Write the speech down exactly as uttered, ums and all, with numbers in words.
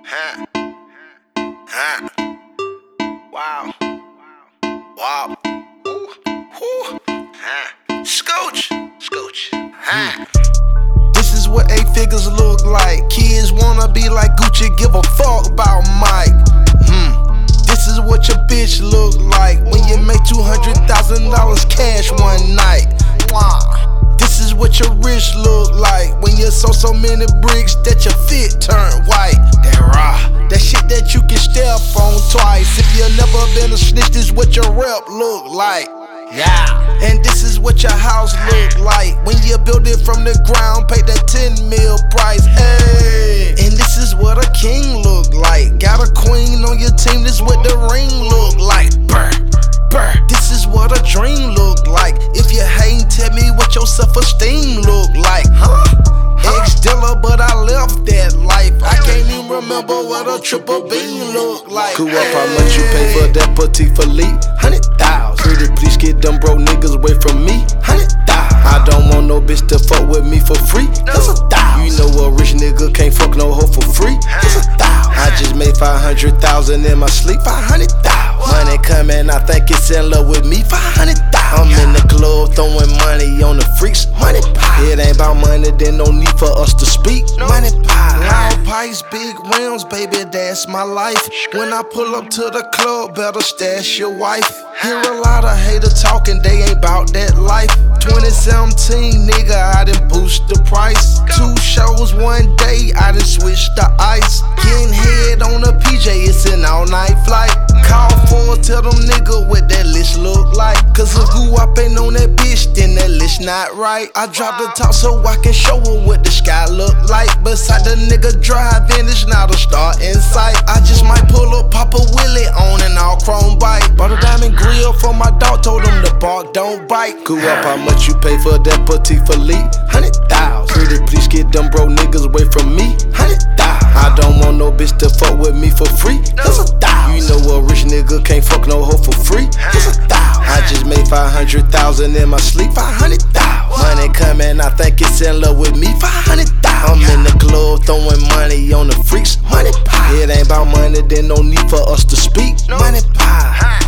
Huh. Huh. Wow. Wow. Ooh. Ooh. Huh. Scooch. Scooch. Huh. This is what eight figures look like. Kids wanna be like Gucci, give a fuck about Mike. Hmm. This is what your bitch look like when you make two hundred thousand dollars cash one night. Wow. This is what your wrist look like when you sold so many bricks that your fit turn white. That raw, that shit that you can step on twice. If you never been a snitch, this is what your rep look like. Yeah. And this is what your house look like when you build it from the ground, pay that ten mil price. Hey. And this is what a king look like. Got a queen on your team, this is what the ring look like. Brr, brr. This is what a dream look like. If you hating, tell me what your self-esteem look like. Huh? Ex-dealer, but I left that life. I can't even remember what a triple beam look like. Cool up how much you pay for that Petit Philippe? Hundred thousand. Pretty please get them broke niggas away from me. Hundred thousand. I don't want no bitch to fuck with me for free. That's a thousand. You know a rich nigga can't fuck no hoe for free. That's a thousand. I just made five hundred thousand in my sleep. Five hundred thousand. Money coming, I think it's in love with me. Five hundred thousand. I'm in the club throwing money on the freaks. Money pie. It ain't about money, then no need for us to speak. Money pie. Loud pipes, big rims, baby, that's my life. When I pull up to the club, better stash your wife. Hear a lot of haters talking, they ain't bout that life. twenty seventeen, nigga, I done boost the price. Two shows one day, I done switched the ice. Getting head on a P J, it's an all night flight. Call for it, tell them nigga what that list look like. Cause if who up ain't on that bitch, then that list not right. I drop the top so I can show her what the sky look like. Beside the nigga driving, it's not a star in sight. I just might pull up, pop a Willie on an all chrome bike. Bought a diamond grill for my dog, told him to bark, don't bite. Cool up how much you pay for that Petit Philippe? Hundred thousand. Pretty please get them broke niggas away from me. Hundred thousand. I don't want no bitch to fuck with me for free. That's a thousand. You know a rich nigga can't fuck no hoe for free. That's a thousand. I just made five hundred thousand in my sleep. Five hundred thousand. Money coming, I think it's in love with me. Five hundred thousand. I'm in the club throwing money on the freaks. Money pie. It ain't about money, then no need for us to speak. Money pie.